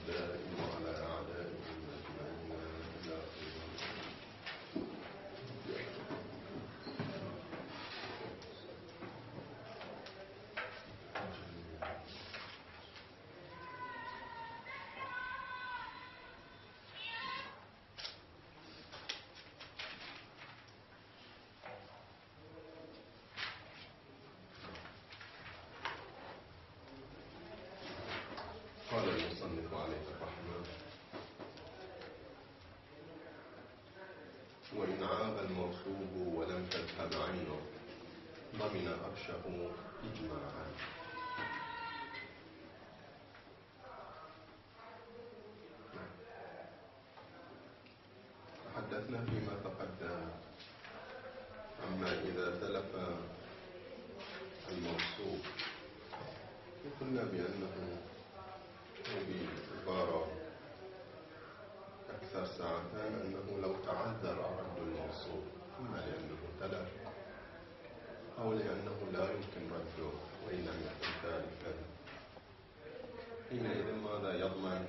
الدائم على أعدائهم أجمعين إلى قال المصنف عليه الرحمة: وإن عاب المغصوب ولم تذهب عينه ضمن أرشه إجماعا. تحدثنا فيما تقدم أما إذا تلف المغصوب قلنا بأنه بعبارة أكثر ساعتان أنه لو تعذر رد المغصوب إما لأنه تلف أو لأنه لا يمكن رده وإن لم يكن تالفا، حينئذ ماذا يضمن؟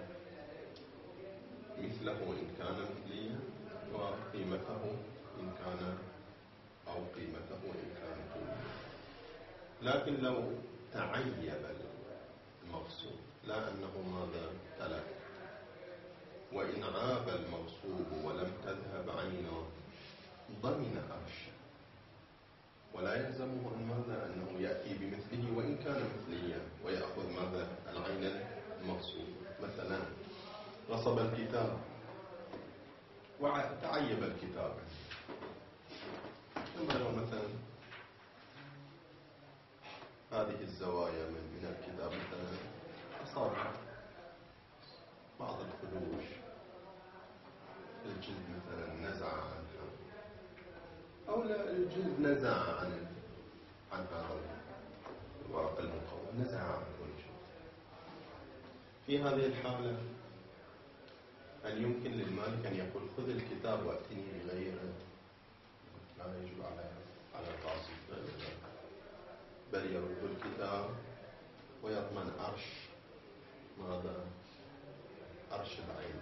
مثله إن كان مثليا وقيمته إن كان أو قيمته إن كان قيمته. لكن لو تعيب المغصوب لا أنه ماذا تلف، وإن عاب المغصوب ولم تذهب عينه ضمن أرشه، ولا يلزمه أن ماذا أنه يأتي بمثله وإن كان مثليا ويأخذ ماذا العين المغصوب. مثلا غصب الكتاب وتعيب الكتاب، كما لو مثلا هذه الزوايا من الكتاب مثلا أصاب بعض الخدوش، الجلد مثلا نزع عنها أو لا الجلد نزع عن هذا الورق المقوى، نزع عنه الجلد. في هذه الحالة هل يمكن للمالك أن يقول خذ الكتاب وأتني بغيره؟ لا يجب على الغاصب، بل يرد الكتاب ويضمن عرش ماذا؟ عرش العين،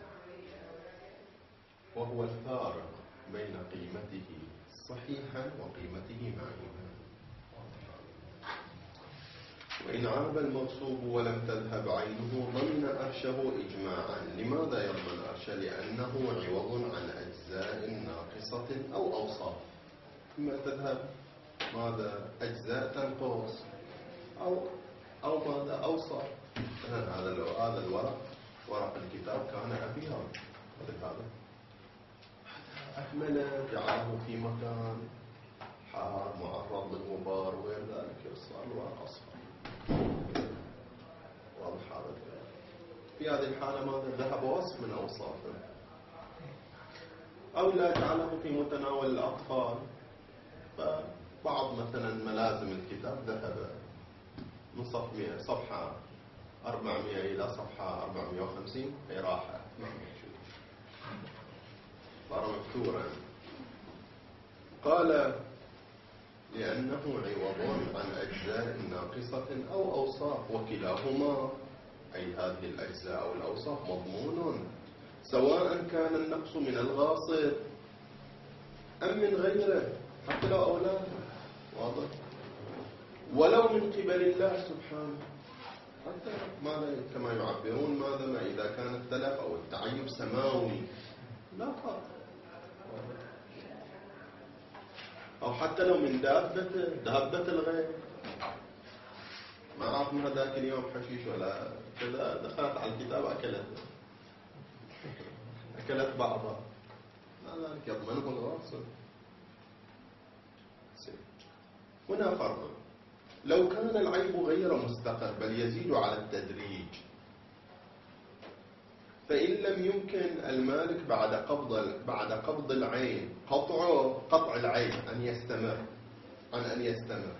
وهو الفارق بين قيمته صحيحا وقيمته معيبا. وإن عاب المغصوب ولم تذهب عينه ضمن أرشه إجماعا. لماذا يضمن أرشه؟ لأنه عوض عن أجزاء ناقصة أو أوصاف، إما تذهب ماذا أجزاء تنقص أو ماذا أوصاف. هذا الورق ورق الكتاب كان أبيض، هذا أكمل جعله في مكان حار معرض للغبار وغير ذلك صار الورق أصفر. واضح هذا؟ في هذه الحالة ماذا؟ ذهب وصف من أوصافه. أو لا جعله في متناول الأطفال، فبعض مثلا ملازم الكتاب ذهب من صفحة 400 إلى صفحة 450 هي راحة ما موجود، صار مفتورا. قال لأنه عوض عن أجزاء ناقصة أو أوصاف، وكلاهما أي هذه الأجزاء أو الأوصاف مضمون، سواء كان النقص من الغاصب أم من غيره، حتى لو أولاده. واضح؟ ولو من قبل الله سبحانه، حتى ماذا كما يعبرون ماذا ما إذا كان التلف أو التعيب سماوي لا فرق، أو حتى لو من دابة الغير. ما عرفنا ذاك اليوم حشيش ولا كذا، دخلت على الكتاب أكلت بعضها، ما ذلك يضمنه الغاصب. هنا فرق، لو كان العيب غير مستقر بل يزيد على التدريج، فإن لم يمكن المالك بعد قبض العين قطع العين عن أن يستمر،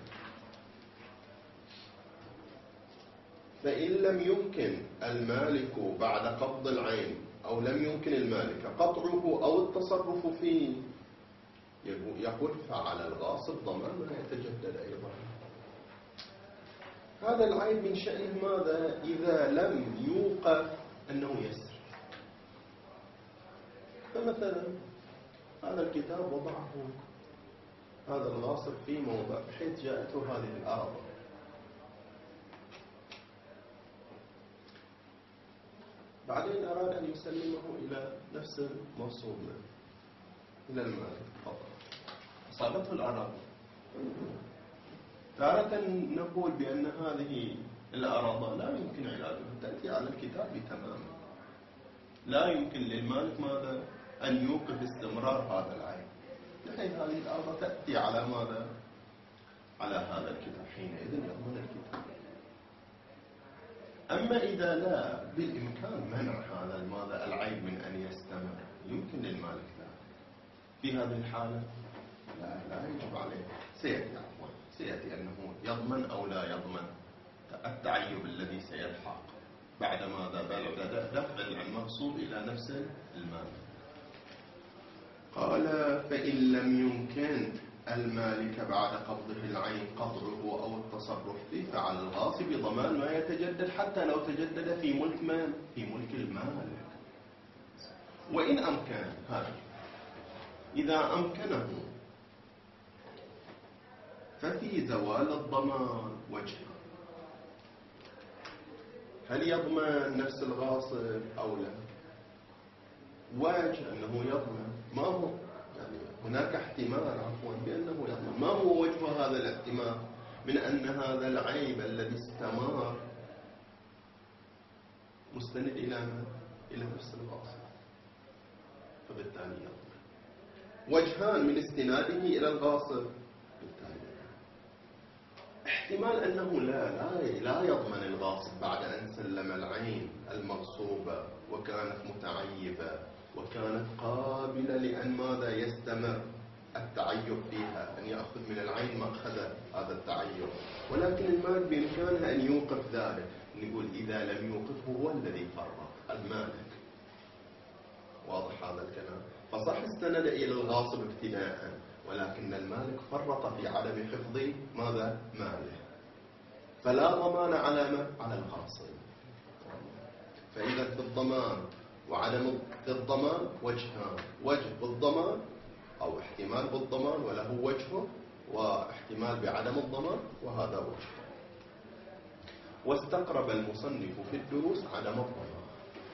فإن لم يمكن المالك بعد قبض العين أو لم يمكن المالك قطعه أو التصرف فيه، يقول فعلى الغاصب ضمان ما يتجدد أيضا. هذا العيب من شأنه ماذا؟ إذا لم يوقف أنه يسر. فمثلا هذا الكتاب وضعه هذا الغاصب في موضع بحيث جاءته هذه الأرض، بعدين أراد أن يسلمه إلى نفس المغصوب منه، إلى المالك فقط، أصابته الأراضي. تارة نقول بأن هذه الأراضي لا يمكن علاجها، تأتي على الكتاب تماما، لا يمكن للمالك ماذا؟ أن يوقف استمرار هذا العين، بحيث هذه الأرض تأتي على ماذا؟ على هذا الكتاب، حينئذ يضمن الكتاب. أما إذا لا بالإمكان منع هذا الماذا العيب من أن يستمر، يمكن للمالك لا، في هذه الحالة لا يجب عليه. سيأتي أنه يضمن أو لا يضمن التعيب الذي سيلحق بعد ماذا؟ بعد دفع المغصوب إلى نفس المال. قال فإن لم يمكن المالك بعد قبضه العين قطعه أو التصرف فيه، فعلى الغاصب ضمان ما يتجدد حتى لو تجدد في ملك من؟ في ملك المالك. وإن أمكن هذا، إذا أمكنه ففي زوال الضمان وجهه، هل يضمن نفس الغاصب أو لا؟ وجه أنه يضمن، ما هو؟ يعني هناك احتمال بأنه يضمن. ما هو وجه هذا الاحتمال؟ من أن هذا العيب الذي استمر مستند إلى من؟ إلى نفس الغاصب، فبالتالي يضمن. وجهان من استناده إلى الغاصب، بالتالي احتمال أنه لا يضمن الغاصب بعد أن سلم العين المغصوبة وكانت متعيبة وكانت قابلة لأن ماذا؟ يستمر التعيب فيها، أن يأخذ من العين مأخذ هذا التعيب، ولكن المالك بإمكانه أن يوقف ذلك. نقول إذا لم يوقفه هو الذي فرط المالك. واضح هذا الكلام؟ فصح استند إلى الغاصب ابتداء، ولكن المالك فرط في عدم حفظ ماذا؟ ماله، فلا ضمان على من؟ على الغاصب. فإذا في الضمان وعدم الضمان وجهان، وجه بالضمان أو احتمال بالضمان وله وجهه، واحتمال بعدم الضمان وهذا وجهه. واستقرب المصنف في الدروس عدم الضمان.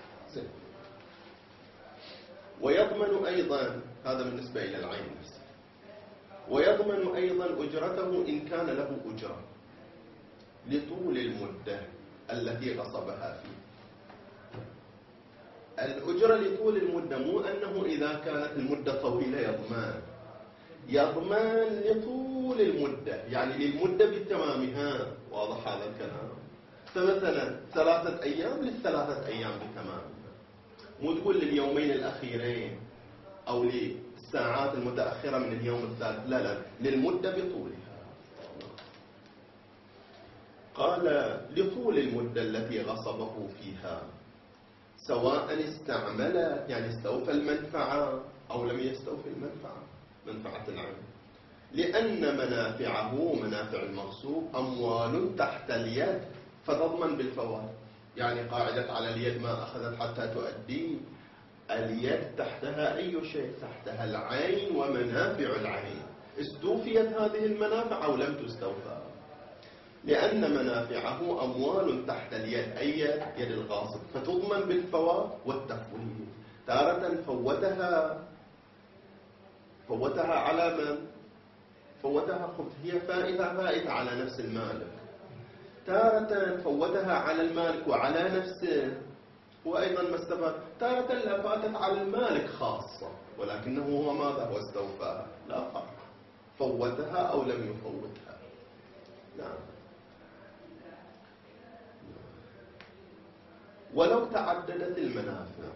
ويضمن أيضا، هذا بالنسبة إلى العين نفسه، ويضمن أيضا أجرته إن كان له أجرة لطول المدة التي غصبها فيه. الأجرة لطول المدة، مو أنه إذا كانت المدة طويلة يضمن لطول المدة، يعني للمدة بتمامها. واضح هذا الكلام؟ فمثلا 3 أيام لل3 أيام بتمامها، مو تقول لليومين الأخيرين أو للساعات المتأخرة من اليوم الثالث، لا، للمدة بطولها. قال لطول المدة التي غصبه فيها، سواء استعمل يعني استوفى المنفعة أو لم يستوفي المنفعة، منفعة العين، لأن منافعه منافع المغصوب أموال تحت اليد فتضمن بالفوات. يعني قاعدة على اليد ما أخذت حتى تؤدي، اليد تحتها أي شيء، تحتها العين ومنافع العين، استوفيت هذه المنافع أو لم تستوفى، لأن منافعه أموال تحت اليد، أي يد الغاصب، فتضمن بالفوات والتفويت. تارة فوتها على من؟ فوتها هي فائتة على نفس المالك، تارة فوتها على المالك وعلى نفسه وأيضا ما استفاد، تارة لا فاتت على المالك خاصة ولكنه هو ماذا؟ هو استوفاها، لا فرق، فوتها أو لم يفوتها. نعم. ولو تعددت المنافع،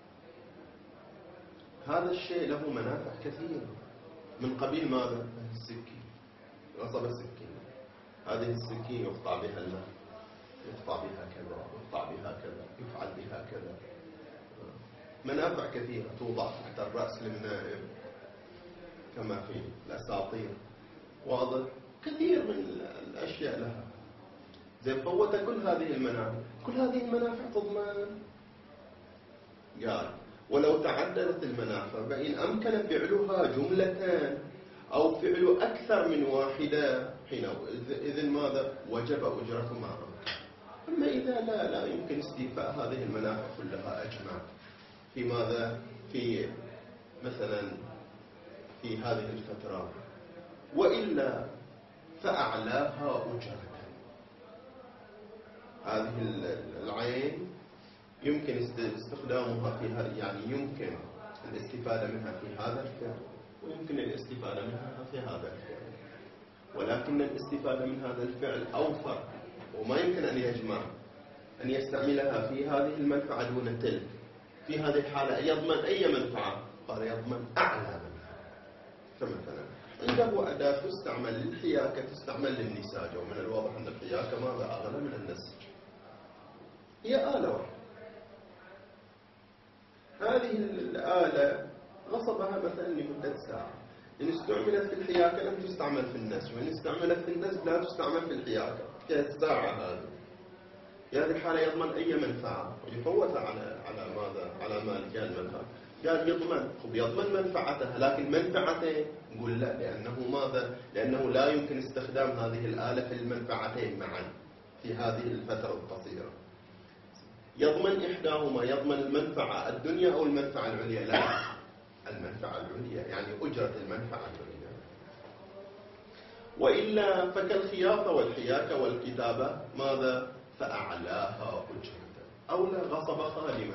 هذا الشيء له منافع كثيرة، من قبيل ماذا؟ السكين، غصب السكين، هذه السكين يقطع بها الماء، يقطع بها كذا، يقطع بها كذا، يفعل بها كذا، منافع كثيرة توضع تحت الرأس للنائب كما في الأساطير. واضح؟ كثير من الأشياء لها. زي فوت كل هذه المنافع، كل هذه المنافع تضمن قال ولو تعددت المنافع فإن أمكن فعلها جملة أو فعل أكثر من واحدة حينئذ ماذا؟ وجب أجرة ما أمكن. أما إذا لا يمكن استيفاء هذه المنافع كلها أجمع في ماذا؟ في مثلا في هذه الفترة، وإلا فأعلاها أجرة. هذه العين يمكن استخدامها في هذا، يعني يمكن الاستفادة منها في هذا الفعل ويمكن الاستفادة منها في هذا الفعل، ولكن الاستفادة من هذا الفعل أوفر، وما يمكن أن يجمع أن يستعملها في هذه المنفعة دون تلك. في هذه الحالة يضمن أي منفعة؟ قال يضمن أعلى منفعة. فمثلا عنده أداة تستعمل للحياكة تستعمل للنساج، ومن الواضح أن الحياكة ماذا؟ أغلى من النسج. هي آلة واحدة، هذه الآلة غصبها مثلا لمدة ساعة، إن استعملت في الحياكة لم تستعمل في النسج، وإن استعملت في النسج لا تستعمل في الحياكة. كالساعة هذه في هذه الحالة يضمن أي منفعة ويفوتها على ماذا؟ على مال. قال منفعة، قال يضمن منفعتها، لكن منفعتين نقول لا، لأنه ماذا؟ لأنه لا يمكن استخدام هذه الآلة في المنفعتين معا في هذه الفترة القصيرة. يضمن إحداهما، يضمن المنفعة الدنيا أو المنفعة العليا؟ لا، المنفعة العليا، يعني أجرة المنفعة العليا. وإلا فكالخياطة والحياكة والكتابة ماذا؟ فأعلاها أجرة. أو لا، غصب خادما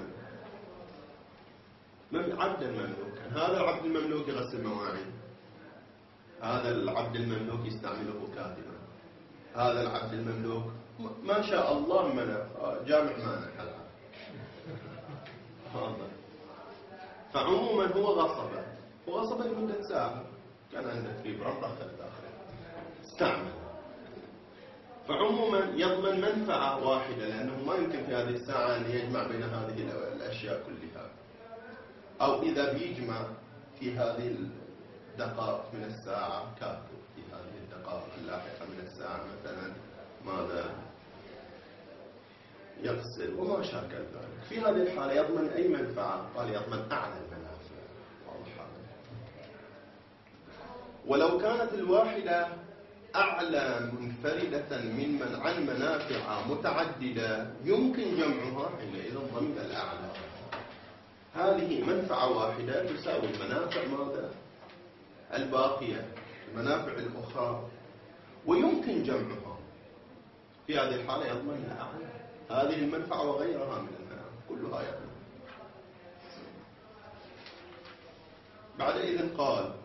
عبدا مملوكا، هذا العبد المملوك يغسل مواعين، هذا العبد المملوك يستعمله كاتبا، هذا العبد المملوك ما شاء الله جامع مانع العبد. فعموما هو غصب لمدة ساعة، كان عنده كبير رضخ الداخل استعمل. فعموما يضمن منفعة واحدة، لأنه ما يمكن في هذه الساعة أن يجمع بين هذه الأشياء كلها، أو إذا بيجمع في هذه الدقائق من الساعة كافر، في هذه الدقائق اللاحقة من الساعة مثلا ماذا؟ يغسل وما شاكل ذلك. في هذه الحالة يضمن أي منفعة؟ قال يضمن أعلى المنافع. واضحة. ولو كانت الواحدة أعلى منفردة عن منافع متعددة يمكن جمعها، حينئذ ضمن الأعلى. هذه منفعة واحدة تساوي المنافع ماذا؟ الباقية، المنافع الأخرى، ويمكن جمعها. في هذه الحالة يضمن الأعلى، هذه المنفعة وغيرها من المنافع كلها يضمن. بعد إذن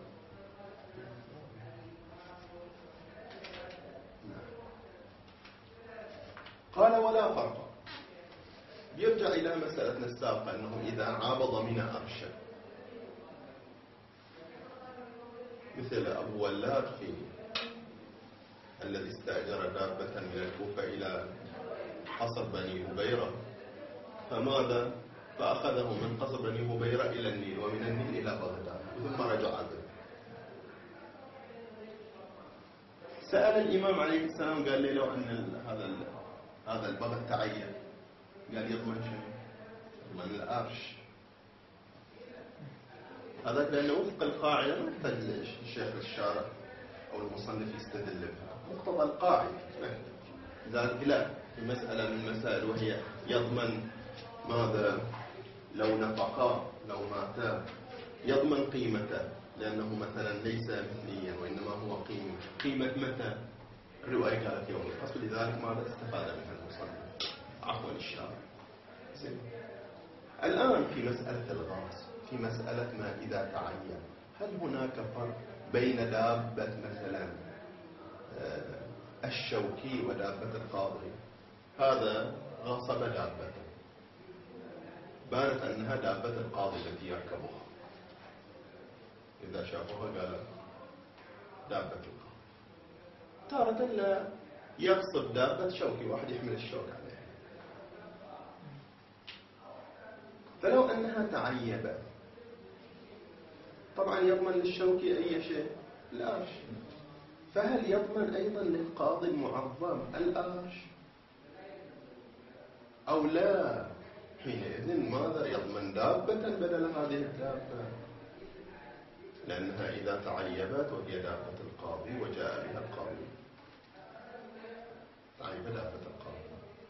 قال ولا فرق. يرجع إلى مسألتنا السابقة أنه إذا عابض من أرشد، مثل أبو ولاد الذي استأجر دابة من الكوفة إلى قصر بني هبيرة، فماذا؟ فأخذه من قصر بني هبيرة إلى النيل، ومن النيل إلى بغداد، ثم رجع به. سأل الإمام عليه السلام قال لي لو أن هذا البغد تعين، قال يضمن شنو؟ يضمن الأرش. هذا لأنه وفق القاعدة ما يحتاج الشيخ الشارع أو المصنف يستدل بها، مقتضى القاعدة. لذلك لا، في مسألة من المسائل وهي يضمن ماذا؟ لو نفقا لو ماتا يضمن قيمته، لأنه مثلا ليس مثليا وإنما هو قيمة متى؟ الرواية قالت يوم الفصل، لذلك ماذا استفاد منها المصنف؟ عفوا الشارع. الآن في مسألة الغاص، في مسألة ما إذا تعين، هل هناك فرق بين دابة مثلا الشوكي ودابة القاضي؟ هذا غصب دابة، بانت أنها دابة القاضي التي يركبها، إذا شافوها قال دابة القاضي. تارة لا، يغصب دابة شوكي، واحد يحمل الشوك عليه. فلو أنها تعيبت، طبعا يضمن للشوكي أي شيء؟ الآرش. فهل يضمن أيضا للقاضي المعظم الآرش أو لا؟ حينئذ ماذا يضمن دابة بدل هذه الدابة؟ لأنها إذا تعيبت وهي دابة القاضي وجاء بها القاضي، تعيب دابة القاضي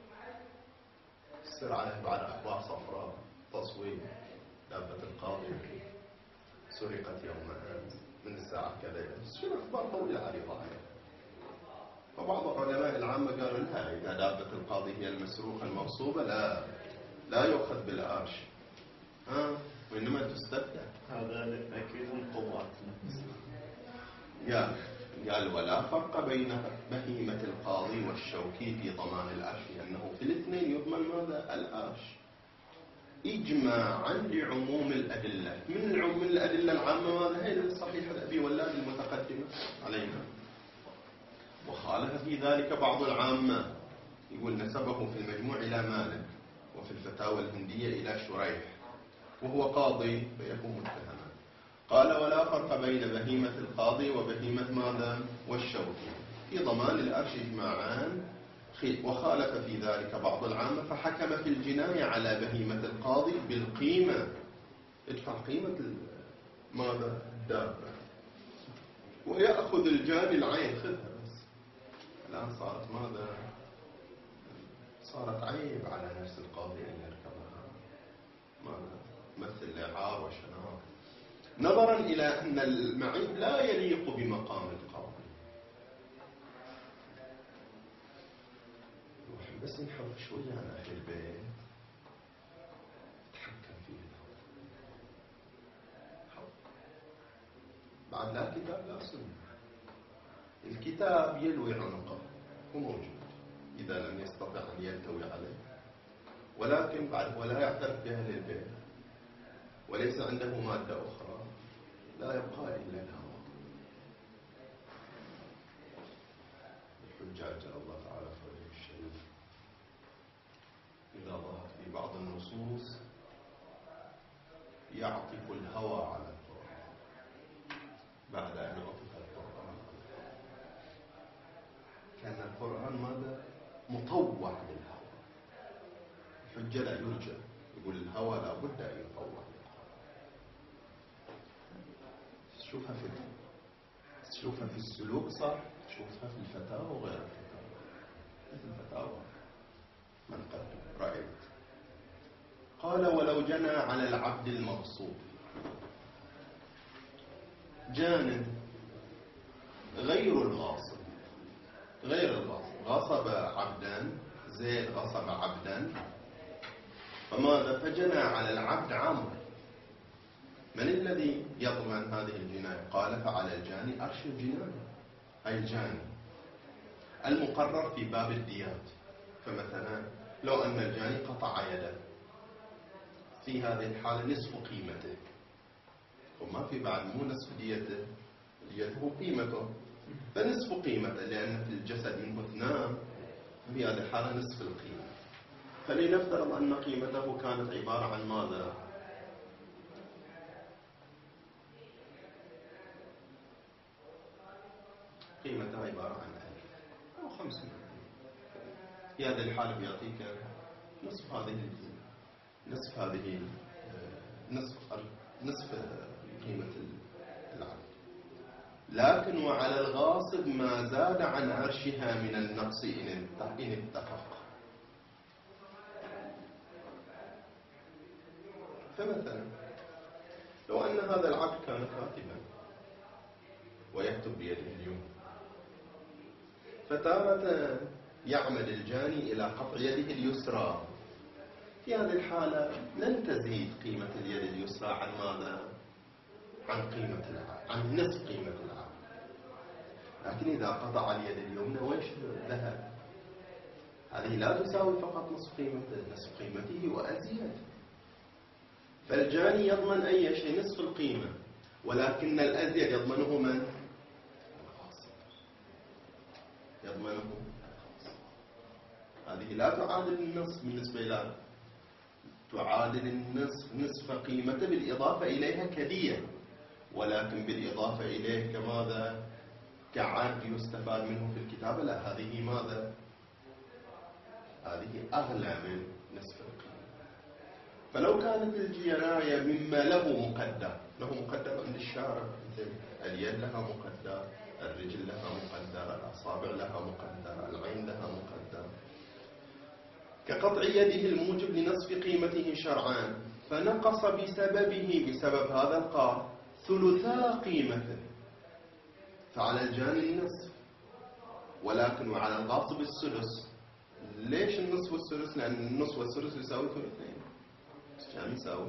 تصير عليه بعد أخبار صفراء تصوير دابة القاضي سرقت يوم أمس من الساعة كذا، شو أخبار طويلة عريضة عليه. وبعض علماء العامة قالوا لها إذا دابة القاضي هي المسروقة المغصوبة لا يؤخذ بالآرش، وإنما تستبدل. هذا أكيد القضاة. قال ولا فرق بين بهيمة القاضي والشوكي في ضمان الآرش، لأنه في الاثنين يضمن ماذا؟ الآرش إجماعا لعموم الأدلة. من الأدلة العامة ماذا؟ هي الصحيحة أبي ولاد المتقدمة علينا. وخالف في ذلك بعض العامة، يقول نسبه في المجموع إلى مالك وفي الفتاوى الهندية إلى شريح وهو قاضي فيكون متهما. قال ولا فرق بين بهيمة القاضي وبهيمة ماذا؟ والشوكي في ضمان الأرش إجماعان. وخالف في ذلك بعض العامة فحكم في الجناية على بهيمة القاضي بالقيمة، ادفع قيمة ماذا؟ الدابة، ويأخذ الجاني العين، خذها. بس الآن صارت ماذا؟ صارت عيب على نفس القاضي أن يركبها، ماذا؟ مثل لعار وشنار، نظرا إلى أن المعيب لا يليق بمقام القاضي. بس نحاول شوية عن أهل البيت تحكم فيه بعد لا كتاب لا سنة. الكتاب يلوي عنقه وموجود إذا لم يستطع أن يلتوي عليه، ولكن بعد ولا يعترف بأهل البيت وليس عنده مادة أخرى، لا يبقى إلا الهوى. الحجاج جل الله تعالى فرجه الشريف إذا ظهر في بعض النصوص يعطف الهوى على القرآن بعد أن يعطف القرآن، كان القرآن ماذا؟ مطوع للهوى. الحجة لا يرجى، يقول الهوى لا بد أن يطوع للقرآن. شوفها في السلوك صح، شوفها في الفتاوى وغير الفتاوى. في الفتاوى من قد رأيت قال ولو جنى على العبد المغصوب، جان غير الغاصب، غصب عبدا، زيد غصب عبدا، فماذا؟ فجنى على العبد عمرو. من الذي يضمن هذه الجناية؟ قال فعلى الجاني أرش الجناية، أي الجاني المقرر في باب الديات. فمثلا لو أن الجاني قطع يده، في هذه الحالة نصف قيمته، وما في بعد مو نصف ديته، ديته قيمته، فنصف قيمته، لأن في الجسد منه اثنان، في هذه الحالة نصف القيمة. فلنفترض أن قيمته كانت عبارة عن ماذا؟ قيمتها عبارة عن 1000 أو 500. في هذه الحالة بيعطيك نصف هذه نصف قيمة العبد. لكن وعلى الغاصب ما زاد عن عرشها من النقص إن اتفق. فمثلا لو أن هذا العبد كان كاتبا ويكتب بيده اليمنى، فتارة يعمل الجاني إلى قطع يده اليسرى، في هذه الحالة لن تزيد قيمة اليد اليسرى عن ماذا؟ عن نصف قيمة العبد. لكن إذا قطع اليد اليمنى ويش ذهب؟ هذه لا تساوي فقط نصف قيمته وأزيد. فالجاني يضمن أي شيء نصف القيمة، ولكن الأزيد يضمنه من؟ يضمنه. هذه لا تعادل النصف بالنسبة إلى، تعادل النصف نصف قيمته بالإضافة إليها كدية، ولكن بالإضافة إليه كماذا؟ كعاد يستفاد منه في الكتابة. لا، هذه ماذا؟ هذه أغلى من نصف القيمة. فلو كانت الجناية مما له مقدر عند الشارع، مثل اليد لها مقدر، الرجل لها مقدر، الأصابع لها مقدر، العين لها مقدر، كقطع يده الموجب لنصف قيمته شرعا، فنقص بسبب هذا القاطع ثلثا قيمته، فعلى الجاني النصف، ولكن وعلى الغاصب السدس. ليش النصف والسدس؟ لأن النصف والسدس يساوي ثلثين. كم يساوي؟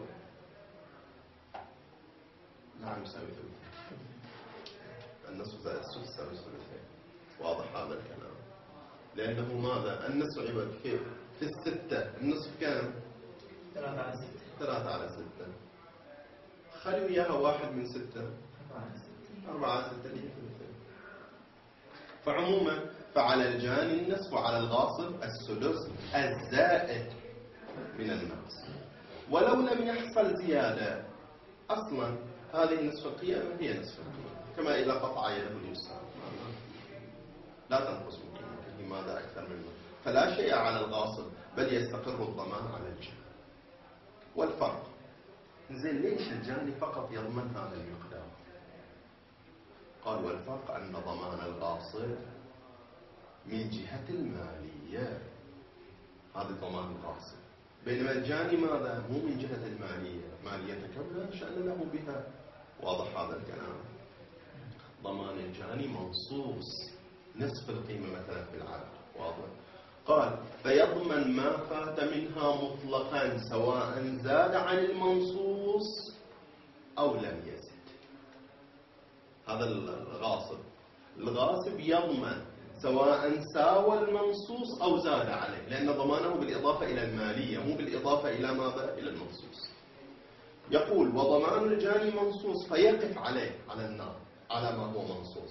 نعم يساوي ثلثين. النصف زائد السدس يساوي ثلثين. واضح هذا الكلام؟ لأنه ماذا؟ النصف عباد كيف؟ في الستة النصف كم؟ 3 على 6. 3 على 6. خلوا إياها 1 من 6. 4 على 6 اللي هي ثلثين. فعموما فعلى الجاني النصف وعلى الغاصب السدس الزائد من النقص. ولو لم يحصل زيادة أصلا هذه نصف القيمة هي نصف القيمة، كما إذا قطع يده اليسرى لا تنقص من قيمته ماذا أكثر منه، فلا شيء على الغاصب بل يستقر الضمان على الجاني. والفرق زين ليش الجاني فقط يضمن هذا المقدار؟ قال والفرق أن ضمان الغاصب من جهة المالية، هذا ضمان الغاصب، بينما الجاني ماذا؟ مو من جهة المالية، ماليتك لا شأن له بها. واضح هذا الكلام؟ ضمان الجاني منصوص نصف القيمة مثلا في العقد. واضح؟ قال فيضمن ما فات منها مطلقا سواء زاد عن المنصوص أو لم يزد. هذا الغاصب يضمن سواء ساوى المنصوص أو زاد عليه، لأن ضمانه بالإضافة إلى المالية مو بالإضافة إلى ماذا؟ إلى المنصوص. يقول وضمان الجاني منصوص فيقف عليه على النار على ما هو منصوص،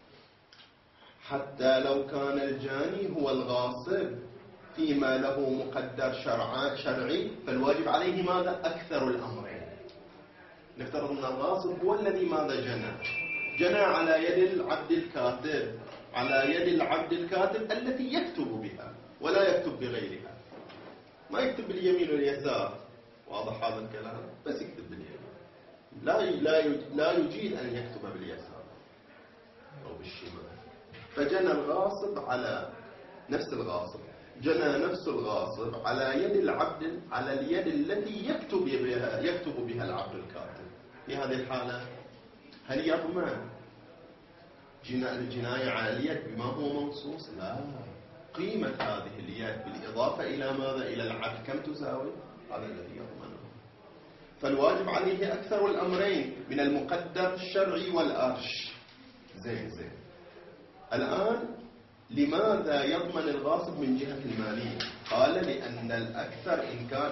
حتى لو كان الجاني هو الغاصب فيما له مقدر شرعي فالواجب عليه ماذا؟ أكثر الأمرين. نفترض أن الغاصب هو الذي ماذا؟ جنى على يد العبد الكاتب، على يد العبد الكاتب التي يكتب بها ولا يكتب بغيرها، ما يكتب باليمين واليسار. واضح هذا الكلام؟ بس يكتب باليمين، لا يجيد أن يكتب باليسار أو بالشمال. فجنى الغاصب على نفس الغاصب، جنى نفس الغاصب على يد العبد، على اليد التي يكتب بها العبد الكاتب. في هذه الحالة هل يضمن الجناية على اليد بما هو منصوص؟ لا، قيمة هذه اليد بالإضافة إلى ماذا؟ إلى العبد كم تساوي؟ هذا الذي يضمنه. فالواجب عليه أكثر الأمرين من المقدر الشرعي والأرش. زين الآن لماذا يضمن الغاصب من جهة المالية؟ قال لأن الأكثر إن كان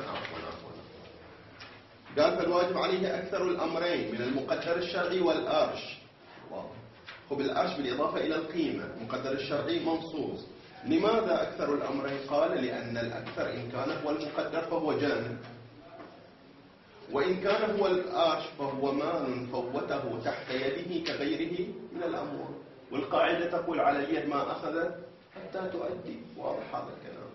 قال فالواجب عليه أكثر الأمرين من المقدر الشرعي والأرش. وبالأرش بالإضافة إلى القيمة، المقدر الشرعي منصوص. لماذا أكثر الأمرين؟ قال لأن الأكثر إن كان هو المقدر فهو جانب، وإن كان هو الأرش فهو مال فوته تحت يده كغيره من الأموال، والقاعدة تقول على اليد ما أخذت حتى تؤدي. واضح هذا الكلام؟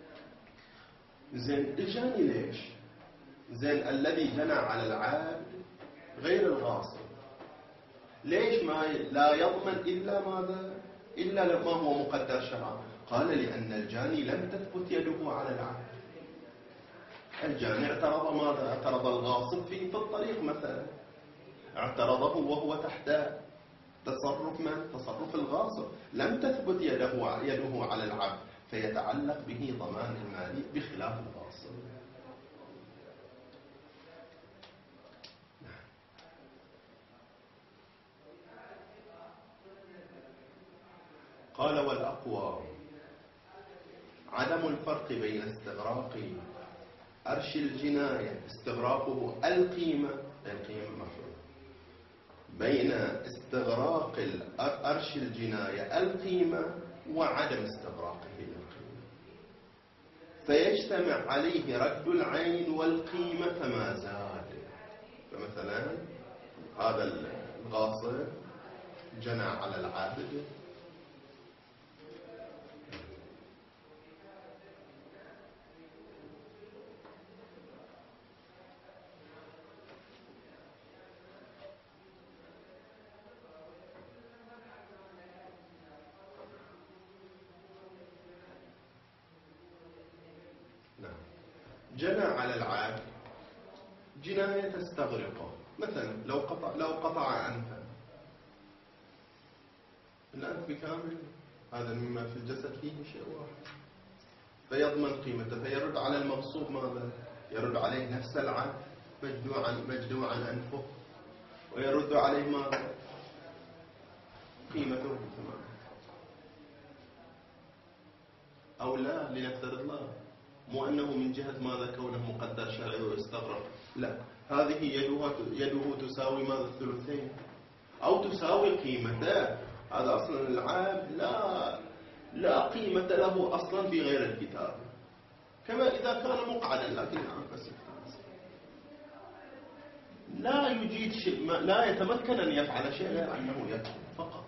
زين الجاني ليش؟ زين الذي جنى على العبد غير الغاصب، ليش لا يضمن إلا ماذا؟ إلا ما هو مقدر شرعا. قال لأن الجاني لم تثبت يده على العبد. الجاني اعترض ماذا؟ اعترض الغاصب في الطريق مثلا، اعترضه وهو تحت تصرف من؟ تصرف الغاصب، لم تثبت يده على العبد، فيتعلق به ضمان المالي بخلاف الغاصب. قال والأقوى عدم الفرق بين استغراق أرش الجناية استغراقه القيمة مفروض، بين استغراق أرش الجناية القيمة وعدم استغراقه للقيمة، فيجتمع عليه رد العين والقيمة فما زاد. فمثلا هذا الغاصب جنى على العابد جنى على العبد جناية تستغرقه، مثلا لو قطع أنفا، الأنف بكامل هذا مما في الجسد فيه شيء واحد، فيضمن قيمته، فيرد على المغصوب ماذا؟ يرد عليه نفس العبد مجدوعا أنفه، ويرد عليه ماذا؟ قيمته تماما. أو لا، لنفترض لا، مو أنه من جهة ماذا كونه مقدر شرعي ويستغرق، لا، هذه يده تساوي ماذا؟ الثلثين، أو تساوي قيمته. هذا أصلا العبد لا قيمة له أصلا في غير الكتاب، كما إذا كان مقعدا لكن بس لا يجيد شيء، لا يتمكن أن يفعل شيء غير أنه يكتب فقط.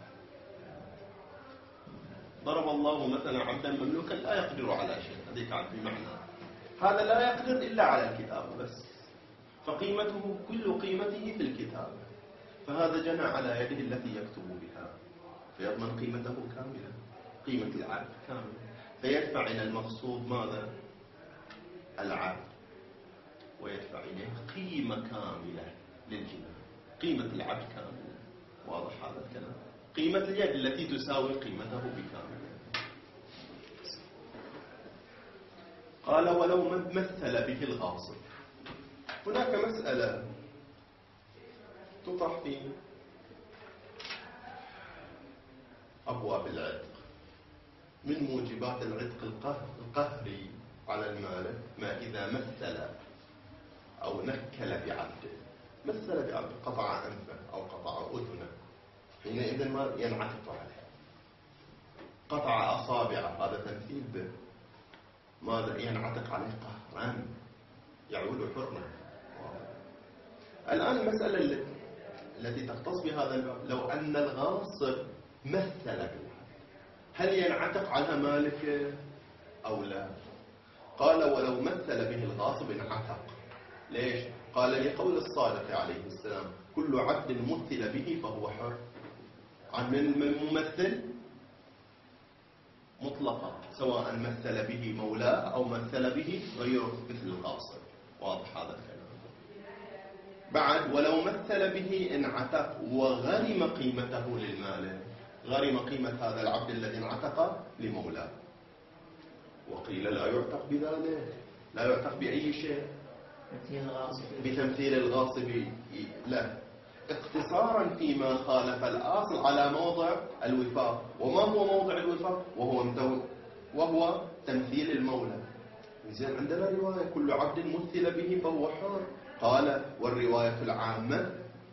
ضرب الله مثلا عبدا مملوكا لا يقدر على شيء، هذه كانت بمعنى هذا لا يقدر إلا على الكتاب بس، فقيمته كل قيمته في الكتاب، فهذا جنى على يده التي يكتب بها، فيضمن قيمته كاملة، قيمة العبد كاملة، فيدفع إلى المغصوب ماذا؟ العبد، ويدفع إليه قيمة كاملة للجناية، قيمة العبد كاملة. واضح هذا الكلام؟ قيمة اليد التي تساوي قيمته بكاملة. قال ولو مثل به الغاصب. هناك مسألة تطرح في أبواب العتق، من موجبات العتق القهري على المالك ما إذا مثل أو نكل بعبده، مثل بعبده، قطع أنفه أو قطع أذنه، حينئذ ما ينعتق عليه. قطع أصابعه، هذا تمثيل به، ماذا؟ ينعتق عليه قهرا، يعود حرما. الآن المسألة التي تختص بهذا الباب، لو أن الغاصب مثل بالعبد، هل ينعتق على مالكه أو لا؟ قال ولو مثل به الغاصب انعتق. ليش؟ قال لقول الصادق عليه السلام كل عبد مثل به فهو حر. عن الممثل مطلقا، سواء مثل به مولاه أو مثل به غيره مثل الغاصب. واضح هذا الكلام؟ بعد ولو مثل به انعتق وغرم قيمته للمال، غرم قيمة هذا العبد الذي انعتق لمولاه. وقيل لا يعتق بذلك، لا يعتق بأي شيء، بتمثيل الغاصب له، اقتصارا فيما خالف الأصل على موضع الوفاق. وما هو موضع الوفاق؟ وهو تمثيل المولى. زين، عندنا رواية كل عبد مثل به فهو حر، قال والرواية العامة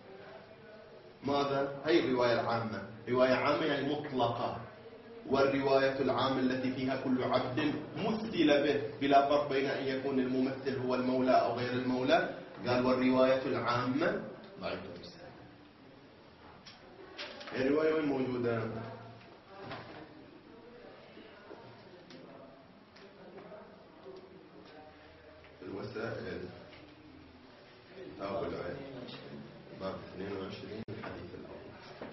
ماذا؟ هي الرواية العامة، رواية عامة يعني مطلقة، والرواية العامة التي فيها كل عبد مثل به بلا فرق بين أن يكون الممثل هو المولى أو غير المولى، قال والرواية العامة ضعيفة. الرواية وين موجودة؟ الوسائل كتاب العلم باب 22 الحديث الأول.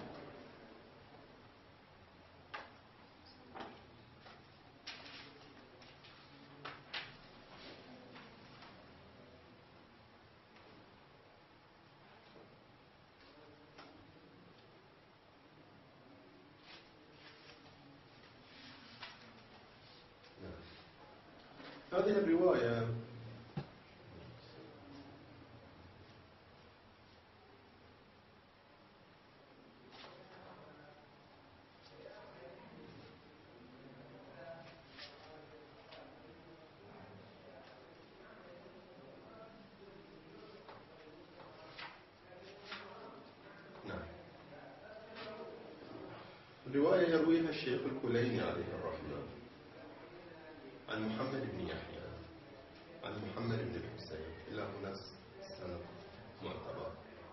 هذه الرواية رواية يرويها الشيخ الكليني عليه الرحمة عن محمد بن يحيى عن محمد بن الحسين، إلى هنا سند معتبر.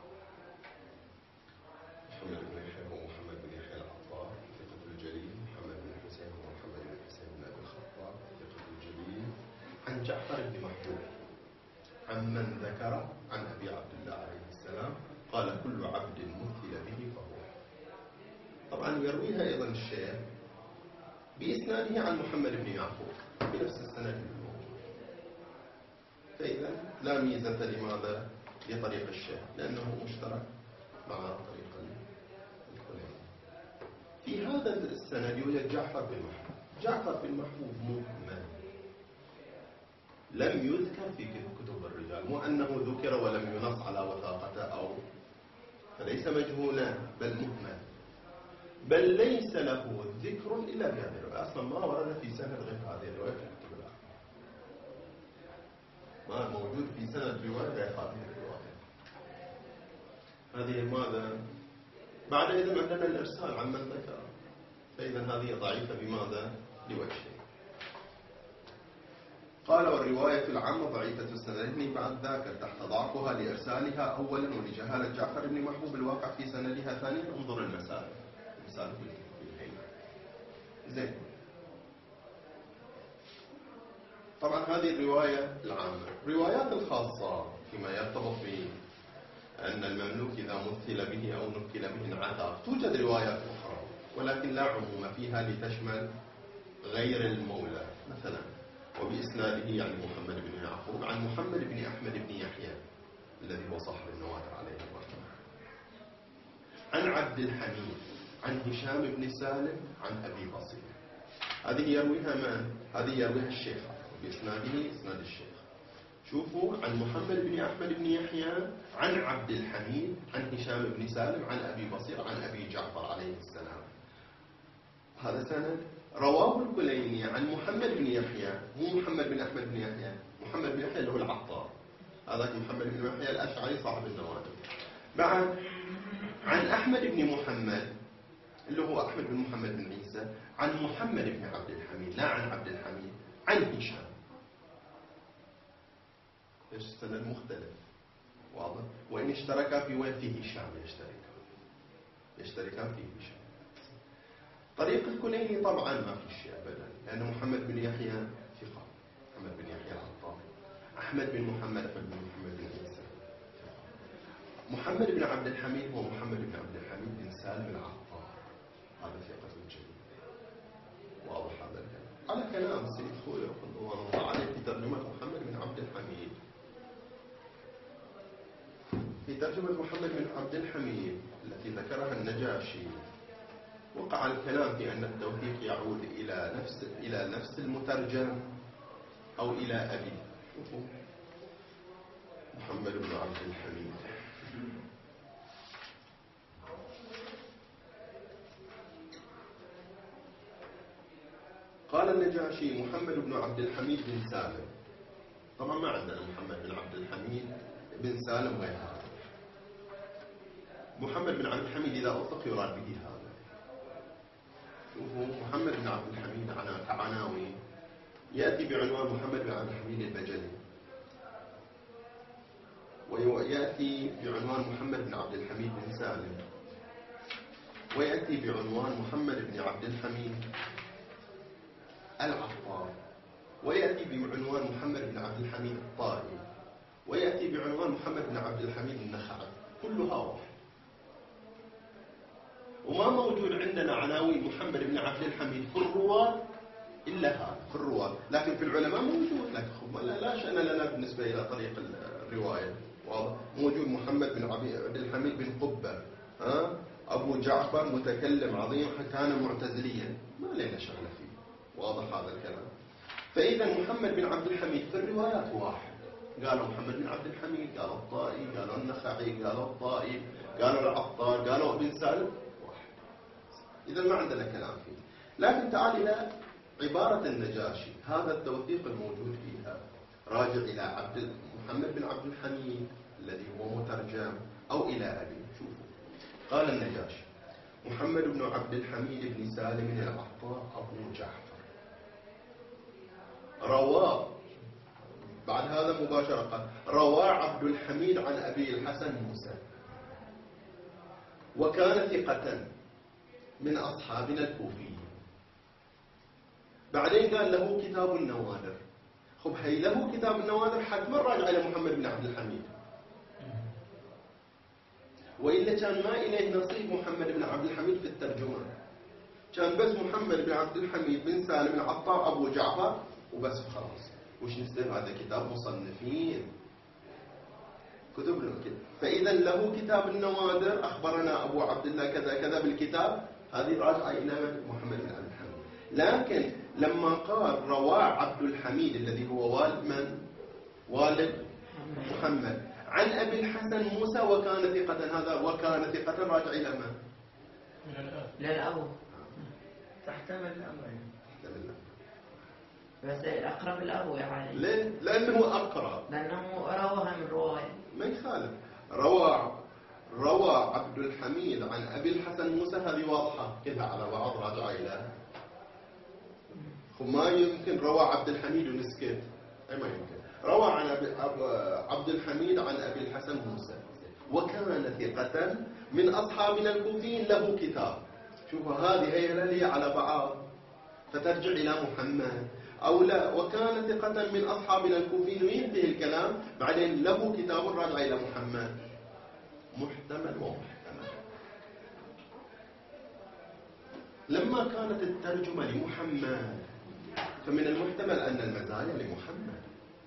محمد بن يحيى هو محمد بن يحيى العطار ثقة الجليل، محمد بن الحسين هو محمد بن الحسين بن أبي الخطاب ثقة الجليل، عن جعفر بن محبوب عمن ذكر عن أبي عبد الله عليه السلام قال كل عبد مثل به فهو. طبعا يرويها أيضا الشيخ بإسناده عن محمد بن يعقوب بنفس السند الموجود. لا ميزة لماذا؟ لطريق الشيخ، لأنه مشترك مع طريق الكليني. في هذا السند يوجد جعفر بن محبوب. جعفر بن محبوب مهمل، لم يذكر في كتب الرجال، مو أنه ذكر ولم ينص على وثاقته أو فليس مجهولا، بل مهمل، بل ليس له ذكر إلا في هذه الرواية. أصلا ما ورد في سند غير هذه الرواية في الكتب الأخرى، ما موجود في سند رواية غير هذه الرواية. هذه ماذا؟ بعد إذن عندنا الإرسال عن من ذكر، فإذا هذه ضعيفة بماذا؟ لوجهين. قال والرواية العامة ضعيفة السندين بعد ذاك تحت ضعفها لإرسالها أولا ولجهالة جعفر بن محبوب الواقع في سندها ثانيا. انظر المسائل بالحين. زين. طبعا هذه الرواية العامة. الروايات الخاصة فيما يرتبط بأن المملوك إذا مثل به أو نكل به انعتق، توجد روايات أخرى ولكن لا عموم فيها لتشمل غير المولى. مثلا وبإسناده يعني محمد بن يعقوب عن محمد بن أحمد بن يحيى الذي هو صاحب النوادر عليه الرحمة، عن عبد الحميد عن هشام بن سالم عن أبي بصير. هذه يرويها من؟ هذه يرويها الشيخ بإسناده إسناد الشيخ. شوفوا عن محمد بن أحمد بن يحيى عن عبد الحميد عن هشام بن سالم عن أبي بصير عن أبي جعفر عليه السلام. هذا سند. رواه الكليني عن محمد بن يحيى، مو محمد بن أحمد بن يحيى، محمد بن يحيى اللي هو العطار، هذاك محمد بن يحيى الأشعري صاحب النوادر. بعد عن أحمد بن محمد اللي هو أحمد بن محمد بن عيسى عن محمد بن عبد الحميد، لا عن عبد الحميد، عن هشام. ايش السند مختلف، واضح؟ وإن اشتركا في وين؟ في هشام يشتركان في هشام. طريق الكليني طبعا ما في شيء أبدا، لأن محمد بن يحيى ثقة، محمد بن يحيى العطار. أحمد بن محمد بن عيسى. محمد بن عبد الحميد هو محمد بن عبد الحميد بن سالم العطار، هذا ثقة جيد. واضح هذا الكلام على كلام سيد خوي رحمه الله عليه في ترجمة محمد بن عبد الحميد. في ترجمة محمد بن عبد الحميد التي ذكرها النجاشي وقع الكلام في أن التوثيق يعود إلى نفس المترجم أو إلى أبي. شوفوا محمد بن عبد الحميد. قال النجاشي محمد بن عبد الحميد بن سالم. طبعا ما عندنا محمد بن عبد الحميد بن سالم غير هذا. محمد بن عبد الحميد إذا أطلق يراد به هذا. شوفوا محمد بن عبد الحميد كعناوي يأتي بعنوان محمد بن عبد الحميد البجلي، ويأتي بعنوان محمد بن عبد الحميد بن سالم، ويأتي بعنوان محمد بن عبد الحميد العطار، ويأتي بعنوان محمد بن عبد الحميد الطائي، ويأتي بعنوان محمد بن عبد الحميد النخعي، كلها واحد. وما موجود عندنا عناوين محمد بن عبد الحميد في الرواة إلا هذا في الرواة، لكن في العلماء موجود، لكن لا شأن لنا بالنسبة إلى طريق الرواية. واضح؟ موجود محمد بن عبد الحميد بن قبة، أبو جعفر متكلم عظيم كان معتزليا، ما لنا شغل فيه. واضح هذا الكلام؟ فإذا محمد بن عبد الحميد في الروايات واحد. قالوا محمد بن عبد الحميد، قالوا الطائي، قالوا النخعي، قالوا الطائي، قالوا العطار، قالوا ابن سالم، واحد. إذا ما عندنا كلام فيه. لكن تعال إلى عبارة النجاشي، هذا التوثيق الموجود فيها راجع إلى محمد بن عبد الحميد الذي هو مترجم أو إلى أبي. شوفوا قال النجاشي محمد بن عبد الحميد بن سالم العطار أبو جعفر رواه، بعد هذا مباشرة قال رواه عبد الحميد عن أبي الحسن موسى، وكان ثقة من أصحابنا الكوفيين. بعدين قال له كتاب النوادر. خب هي له كتاب النوادر حتما راجع إلى محمد بن عبد الحميد، وإلا كان ما إليه نصيب محمد بن عبد الحميد في الترجمة، كان بس محمد بن عبد الحميد بن سالم العطار أبو جعفر وبس خلاص. وش نستفيد؟ هذا كتاب مصنفين كتب الوكيل. فإذا له كتاب النوادر، أخبرنا أبو عبد الله كذا كذا بالكتاب، هذه راجعة إلى محمد بن عبد الحميد. لكن لما قال رواه عبد الحميد الذي هو والد من؟ والد محمد عن أبي الحسن موسى وكان ثقة، هذا وكان ثقة راجع إلى من؟ للأول. تحتمل الأمرين. بس الأقرب الأول يعني. ليه؟ لأنه أقرب. لأنه رواها من رواية. ما يخالف. روى عبد الحميد عن أبي الحسن موسى، هذه واضحة كلها على بعض راجعة إلى. ما يمكن روى عبد الحميد ونسكت، أي ما يمكن. روى عن عبد الحميد عن أبي الحسن موسى وكان ثقة من أصحابنا الكوفيين له كتاب. شوفوا هذه هي على بعض فترجع إلى محمد أو لا. وكان ثقة من أصحابنا الكوفيين وينتهي الكلام، بعدين له كتاب راجع إلى محمد، محتمل ومحتمل. لما كانت الترجمة لمحمد فمن المحتمل أن المزايا لمحمد،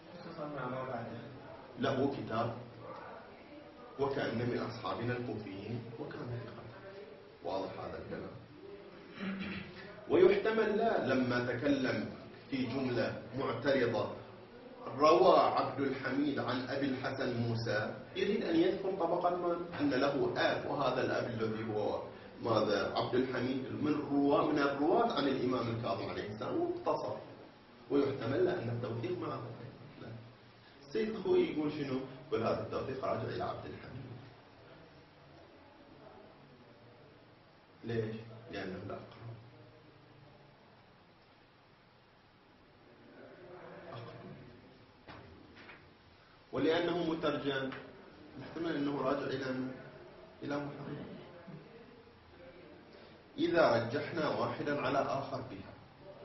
له كتاب وكأن من أصحابنا الكوفيين وكان ثقة. واضح هذا الكلام. ويحتمل لا، لما تكلم في جملة معترضة روى عبد الحميد عن أبي الحسن موسى، يريد أن يذكر طبقة من؟ أن له أب، وهذا الأب الذي هو ماذا؟ عبد الحميد من الرواة عن الإمام الكاظم عليه السلام مختصر. ويحتمل أن التوثيق معه. السيد خوي يقول شنو؟ يقول هذا التوثيق راجع إلى عبد الحميد. ليش؟ لأنه الأقرب. ولأنه مترجم محتمل أنه راجع إلى محمد. إذا رجحنا واحدا على آخر بها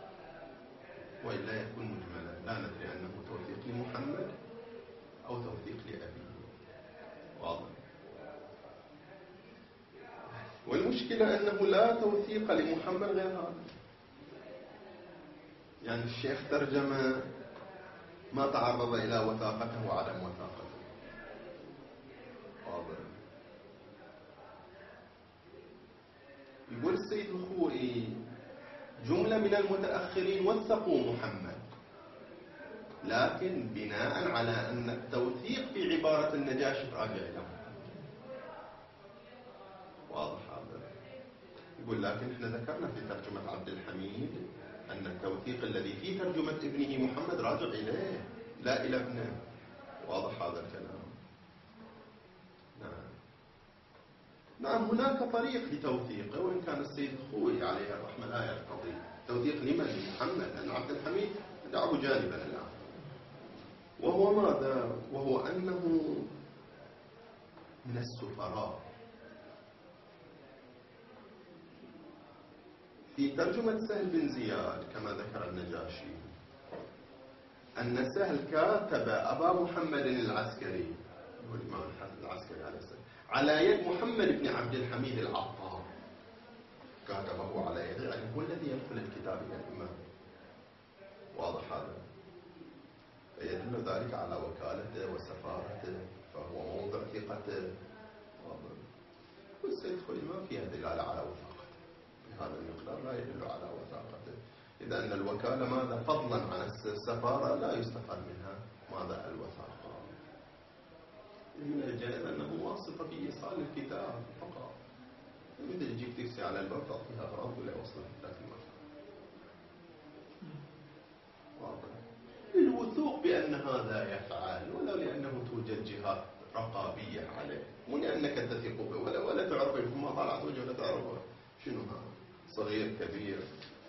وإلا يكون مجملا، لا ندري أنه توثيق لمحمد أو توثيق لأبيه. واضح. والمشكلة أنه لا توثيق لمحمد غير هذا. يعني الشيخ ترجم ما تعرض إلى وثاقته وعدم وثاقته. واضح. يقول السيد الخوئي جملة من المتأخرين وثقوا محمد، لكن بناء على أن التوثيق في عبارة النجاشي راجع إلى محمد. واضح هذا. يقول لكن احنا ذكرنا في ترجمة عبد الحميد أن التوثيق الذي في ترجمة ابنه محمد راجع إليه لا إلى ابنه. واضح هذا الكلام. نعم هناك طريق لتوثيقه، وإن كان السيد الخوئي عليه الرحمة لا يقتضي توثيق لمن؟ لمحمد، لأن عبد الحميد دعه جانبا الآن. وهو ماذا؟ وهو أنه من السفراء. في ترجمة سهل بن زياد كما ذكر النجاشي أن سهل كاتب أبا محمد العسكري، هو الإمام الحسن العسكري عليه السلام، على يد محمد بن عبد الحميد العطار. كاتبه على يده، يعني هو الذي يدخل الكتاب إلى الإمام. واضح هذا. فيدل ذلك على وكالته وسفارته، فهو موضع ثقته. واضح. والسيد خوي ما فيها دلالة على وثاقته، بهذا المقدار لا يدل على وثاقته. إذا أن الوكالة ماذا؟ فضلا عن السفارة لا يستفاد منها ماذا؟ الوثاقة. من الجائز أنه واسطة في إيصال الكتاب فقط، مثل تجيب تكسي على الباب تعطيها أغراض ولا يوصل الكتاب في المكان. واضح. للوثوق بأن هذا يفعل، ولو لأنه توجد جهات رقابية عليه، مو لأنك تثق به ولا تعرفه، ما طلعت وجهه ولا تعرفه شنو هذا، صغير كبير.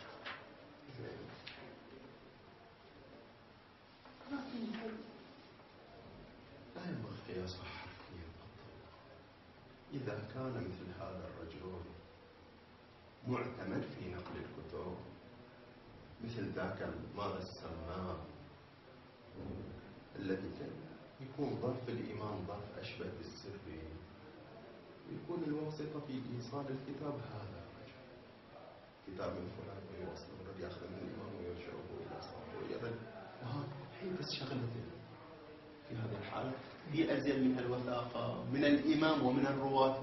لكن لا ينبغي قياس حرفيا بالضبط. إذا كان مثل هذا الرجل معتمد في نقل الكتب مثل ذاك ماذا السماء الذي كان يكون ظرف الإمام ظرف أشبه بالسري، يكون الواسطة في إيصال الكتاب هذا الرجل، كتاب من فلان ويوصله الذي يأخذ من الإمام ويرجعه إلى صاحبه ويبل، وهذا حين بس شغلته في هذه الحالة في أزيد من الوثاقة من الإمام ومن الرواة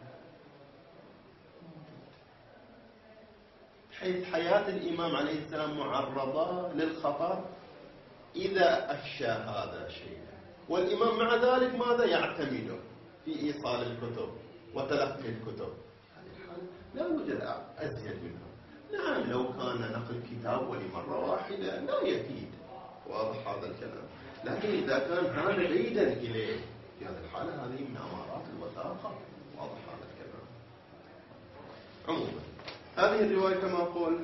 حيث حياة الإمام عليه السلام معرضة للخطر إذا أفشى هذا شيء، والإمام مع ذلك ماذا يعتمد في إيصال الكتب وتلقي الكتب. لا يوجد أزيد منها. نعم لو كان نقل كتاب ولمرة واحدة لا يفيد، واضح هذا الكلام، لكن إذا كان هذا بعيدا إليه في هذه الحالة هذه من أمارات الوثاقة، واضح هذا الكلام. عموما هذه الرواية كما قلت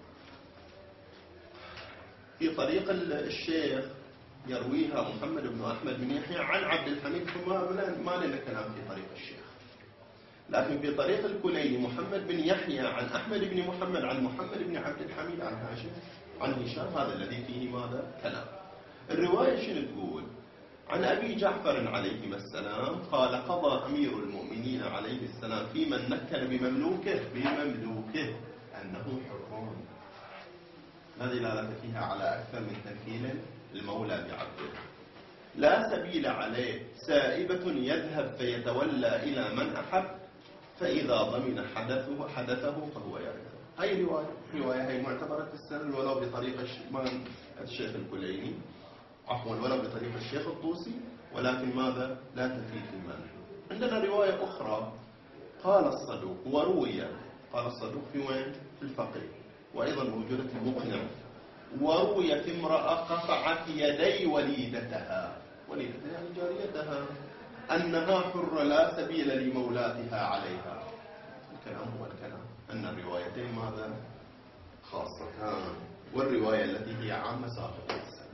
في طريق الشيخ يرويها محمد بن أحمد بن يحيى عن عبد الحميد، ثم ما لنا كلام في طريق الشيخ، لكن في طريق الكليني محمد بن يحيى عن أحمد بن محمد عن محمد بن عبد الحميد عن هاشم عن هشام، هذا الذي فيه ماذا؟ كلام. الرواية شنو تقول؟ عن أبي جعفر عليه السلام قال قضى أمير المؤمنين عليه السلام في من نكل بمملوكه أنه حرام. هذه دلالة فيها على أكثر من تنكيل المولى بعبده. لا سبيل عليه، سائبة يذهب فيتولى إلى من أحب، فإذا ضمن حدثه فهو يرثه. هاي رواية هي معتبرة السند ولو بطريق الشيخ الكليني، عفوا ولو بطريق الشيخ الطوسي، ولكن ماذا؟ لا تفيد المنع. عندنا رواية أخرى قال الصدوق وروي، قال الصدوق في وين؟ في الفقيه، وأيضا موجودة في المقنع. ورويت امرأة قطعت يدي وليدتها يعني جاريتها أنها حرة لا سبيل لمولاتها عليها. الكلام هو الكلام أن الروايتين ماذا؟ خاصتان، والرواية التي هي عامة ساقطة السنة.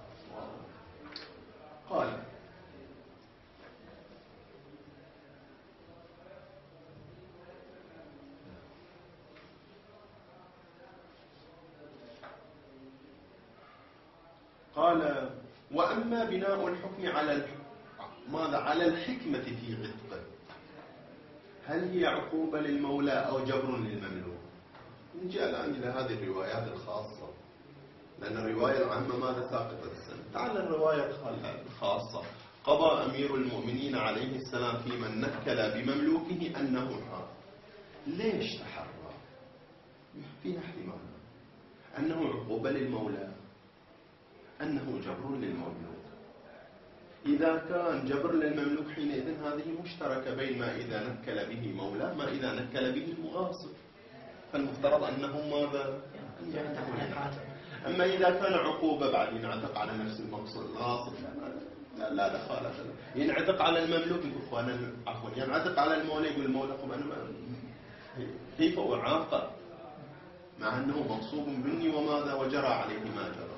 قال وأما بناء الحكم على ماذا؟ على الحكمة في عتقه، هل هي عقوبة للمولى أو جبر للمملوك؟ نجي الآن إلى هذه الروايات الخاصة، لأن الرواية العامة ماذا؟ ساقطة السنة. تعال الرواية الخاصة. قضى أمير المؤمنين عليه السلام في من نكل بمملوكه أنه حرام. ليش تحرى؟ فيها احتمال أنه عقوبة للمولى، أنه جبر للمملوك. إذا كان جبر للمملوك حينئذ هذه مشتركة بين ما إذا نكل به مولى ما إذا نكل به المغاصب، فالمفترض أنه ماذا؟ أما إذا كان عقوبة بعد ينعتق على نفس المقصود الغاصب لا دخالة له. ينعتق على المملوك يقول عفوا ينعتق على المولى يقول المولى كيف أعاقب مع أنه مغصوب مني وماذا وجرى عليه ما جرى.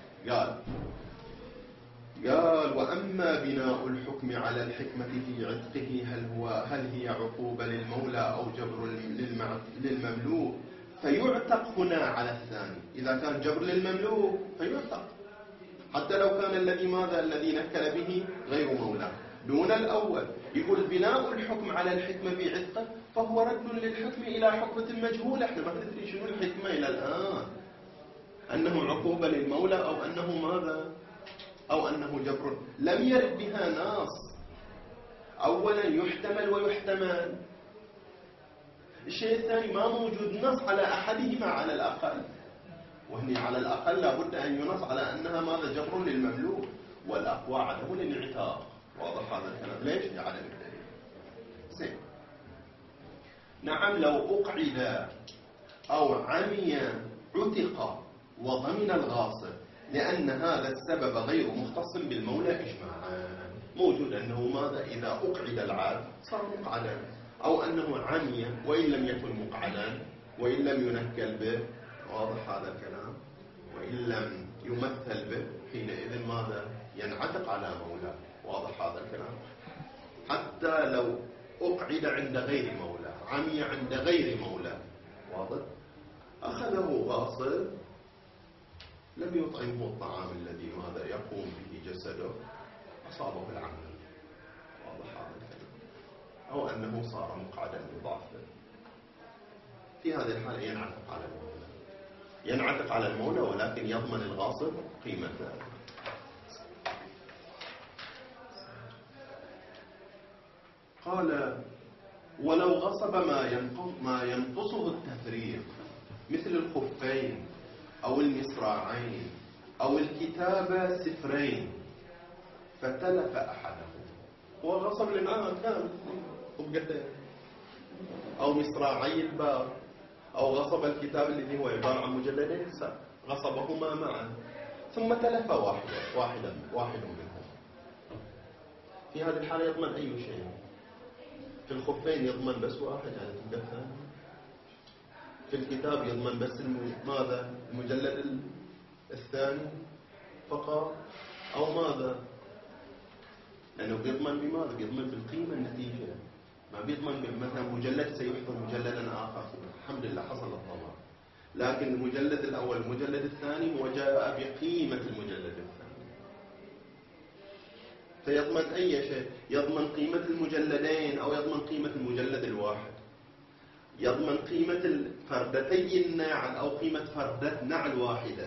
قال وأما بناء الحكم على الحكمة في عتقه هل هي عقوبة للمولى أو جبر للمملوك، فيعتق هنا على الثاني. إذا كان جبر للمملوك فيعتق حتى لو كان الذي نكل به غير مولى. دون الأول يقول بناء الحكم على الحكمة في عتقه فهو رد للحكم إلى حكمة مجهولة. احنا ما ندري شنو الحكمة إلى الآن، أنه عقوبة للمولى أو أنه ماذا أو أنه جبر. لم يرد بها نص. أولا يحتمل ويحتمل. الشيء الثاني ما موجود نص على أحدهما على الأقل، وهني على الأقل لابد أن ينص على أنها ماذا جبر للمملوك، والأقوى عدم الانعتاق. واضح هذا الكلام؟ ليش؟ لعدم الدليل. زين. نعم لو أقعد أو عمي عتق وضمن الغاصب لأن هذا السبب غير مختص بالمولى إجماعا. موجود أنه ماذا إذا أقعد العبد صار مقعدا، أو أنه عمي وإن لم يكن مقعدا وإن لم ينكل به. واضح هذا الكلام؟ وإن لم يمثل به حينئذ ماذا ينعتق على مولى. واضح هذا الكلام؟ حتى لو أقعد عند غير مولى، عمي عند غير مولى، واضح؟ أخذه غاصب لم يطعمه الطعام الذي ماذا يقوم به جسده، أصابه العمل. واضح هذا الكلام؟ أو أنه صار مقعدا بضعفه. في هذه الحالة ينعتق على المولى، ينعتق على المولى ولكن يضمن الغاصب قيمته. قال ولو غصب ما ينقصه التفريق مثل الخفين أو المصراعين أو الكتابة سفرين فتلف أحدهم. هو غصب الإمام كامل خبقتين أو مصراعي الباب أو غصب الكتاب الذي هو عبارة عن مجلدين غصبهما معا ثم تلف واحد منهم. في هذه الحالة يضمن أي شيء؟ في الخفين يضمن بس واحد يعني تبقى الثاني. في الكتاب يضمن بس ماذا؟ المجلد الثاني فقط أو ماذا؟ لأنه بيضمن بماذا؟ بيضمن بالقيمة النتيجة، ما بيضمن مثلا مجلد سيحضر مجلدا آخر. الحمد لله حصل الضمان، لكن المجلد الأول المجلد الثاني هو جاء بقيمة المجلد الثاني، فيضمن أي شيء. يضمن قيمة المجلدين أو يضمن قيمة المجلد الواحد، يضمن قيمة فردتي النعل أو قيمة فردة نعل واحدة.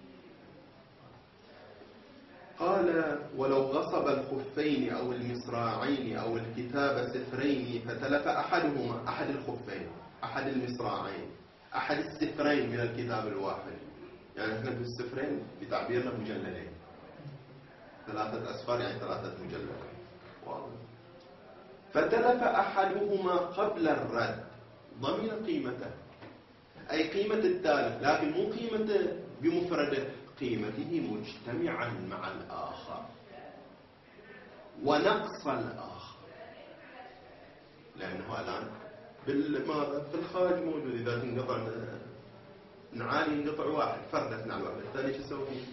قال ولو غصب الخفين أو المصراعين أو الكتاب سفرين فتلف أحدهما، أحد الخفين أحد المصراعين أحد السفرين من الكتاب الواحد، يعني احنا في السفرين بتعبيرنا مجلدين، 3 أسفار يعني 3 مجلدين، واضح. فتلف أحدهما قبل الرد ضمن قيمته، أي قيمة التالف، لكن مو قيمته بمفرده، قيمته مجتمعا مع الآخر ونقص الآخر، لأنه الآن بالماذا في الخارج موجود. إذا تنقطع نعالي ينقطع واحد، فردة نعل واحد، الثاني شو يسوي فيه؟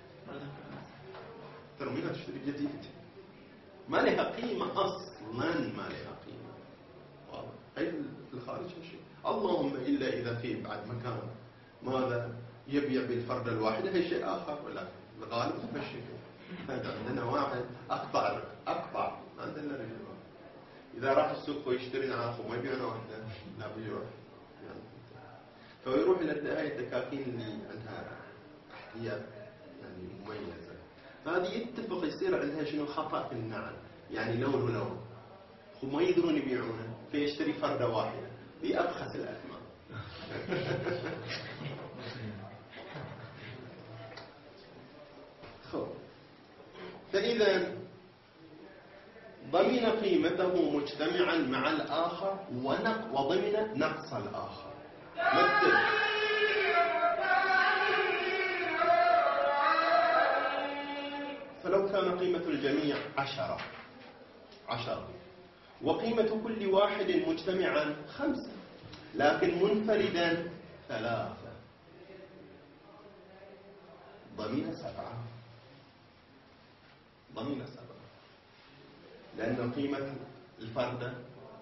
ترميها تشتري جديد، ما لها قيمة أصلا، ما لها قيمة، واضح. أي في الخارج هالشيء، اللهم إلا إذا في بعد مكان ماذا يبيع بالفردة الواحدة هي شيء آخر، ولا الغالب هالشيء. هذا عندنا واحد أقطع عندنا رجل إذا راح السوق ويشتري نعاف وما يبيعنا واحدة، لا بيروح يعني. فيروح إلى هاي الدكاكين اللي عندها احتياط يعني مميزة، فهذه يتفق يصير عندها شنو خطأ في النعل، يعني لون وما يقدرون يبيعونه، فيشتري فردة واحدة بأبخس الأثمان. فإذا ضمن قيمته مجتمعا مع الآخر وضمن نقص الآخر. مثل فلو كان قيمة الجميع 10 وقيمة كل واحد مجتمعا 5 لكن منفردا 3 ضمن 7 لأن قيمة الفردة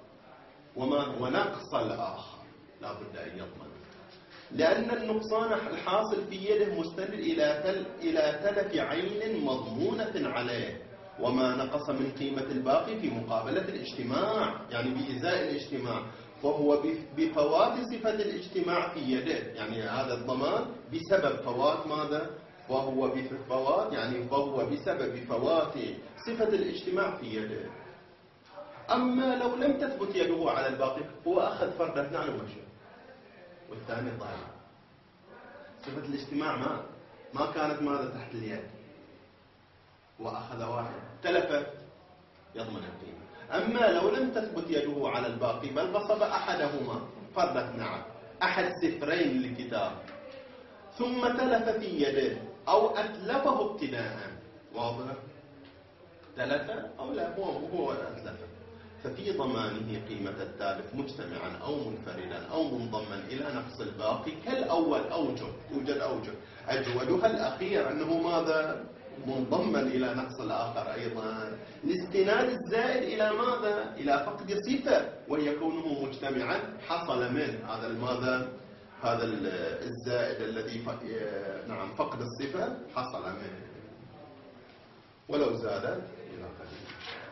ونقص الآخر لا بد أن يضمن، لأن النقصان الحاصل في يده مستند إلى تلف عين مضمونة عليه، وما نقص من قيمة الباقي في مقابلة الاجتماع يعني بإزاء الاجتماع، فهو بفوات صفة الاجتماع في يده، يعني هذا الضمان بسبب فوات ماذا؟ فهو بسبب فوات صفة الاجتماع في يده. أما لو لم تثبت يده على الباقي، هو أخذ فردة نعل ومشى والثاني ضايع، صفة الاجتماع ما كانت ماذا تحت اليد، وأخذ واحد تلفت، يضمن القيمة. أما لو لم تثبت يده على الباقي بل غصب أحدهما فردة نعل أحد سفرين للكتاب ثم تلف في يده أو أتلفه ابتداء، واضح؟ تلف أو لا هو أتلفه، ففي ضمانه قيمة التالف مجتمعا أو منفردا أو منضما إلى نقص الباقي كالأول. توجد أوجه، أجودها الأخير أنه ماذا؟ منضما إلى نقص الآخر أيضا، لاستناد الزائد إلى ماذا؟ إلى فقد صفة، وهي كونه مجتمعا حصل من هذا الزائد الذي فقد الصفة حصل منه، ولو زادت إلى قليل.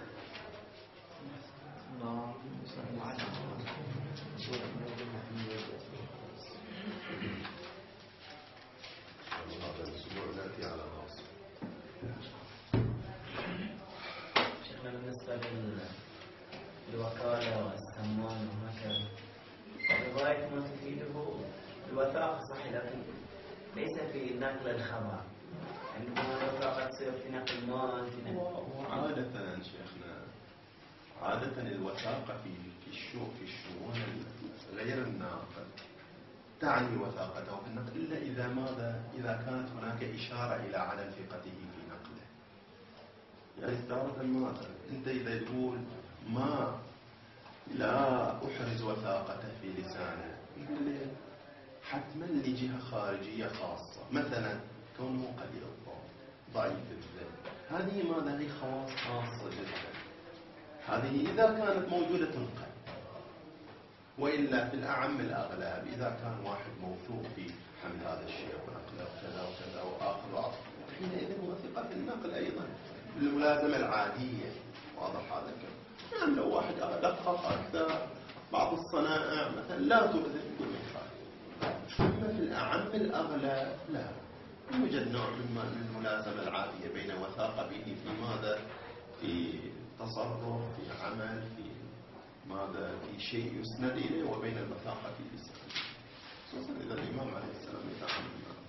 هذا الأسبوع نأتي على النص. شيخنا بالنسبة الوكالة والسمان وهكذا، لغاية ما تفيده الوثائق صحيح، لكن ليس في نقل الخبر. عندما الوثائق تصير في نقل المال في نقل. وعادة شيخنا، عادة الوثاقة في الشؤون غير الناقل تعني وثاقته في النقل إلا إذا كانت هناك إشارة إلى عدم ثقته في نقله. يعني تارة ماذا؟ أنت إذا تقول ما لا أحرز وثاقته في لسانه، حتما لجهة خارجية خاصة، مثلا كونه قليل الضوء ضعيف الذهن، هذه ماذا؟ هي خواص خاصة جدا. هذه إذا كانت موجودة تنقل، وإلا في الأعم الأغلب إذا كان واحد موثوق في حمل هذا الشيء ونقله وكذا وكذا وآخر حينئذ هو ثقة في النقل أيضا بالملازمة العادية. واضح هذا الكلام؟ يعني لو واحد دقق أكثر بعض الصنائع مثلا لا تؤذي بدون خالد، أما في الأعم الأغلب لا، يوجد نوع من الملازمة العادية بين وثاقة به في ماذا؟ في تصرف، في عمل، في ماذا؟ في شيء يسند إليه، وبين الوثاقة في لسانه، خصوصا إذا الإمام عليه السلام يتعامل معه.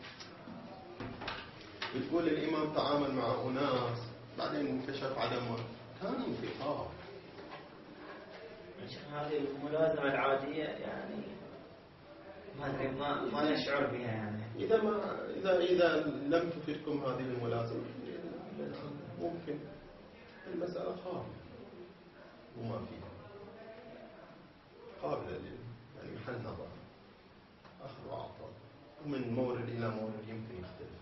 بتقول الإمام تعامل مع أناس بعدين انكشف عدمه، كانوا ثقات. هذه الملازمة العادية يعني ما نشعر بها يعني. إذا لم تفدكم هذه الملازمة ممكن المسألة قابلة وما فيها قابلة يعني محل نظر، أخذ وعطاء، ومن مورد إلى مورد يمكن يختلف.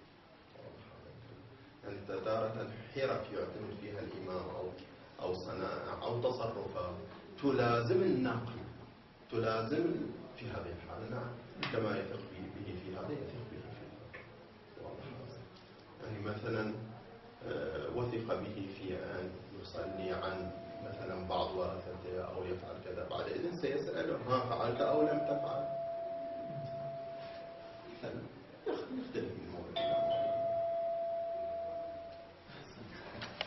يعني تارة حرف يعتمد فيها الإمام أو صنائع أو تصرفات تلازم النقل، تلازم في هذه الحالة نعم، كما يثق به في هذا يثق به في هذا. واضح؟ يعني مثلا وثق به في أن يصلي عن مثلا بعض ورثته أو يفعل كذا، بعد إذن سيسأله ها فعلت أو لم تفعل.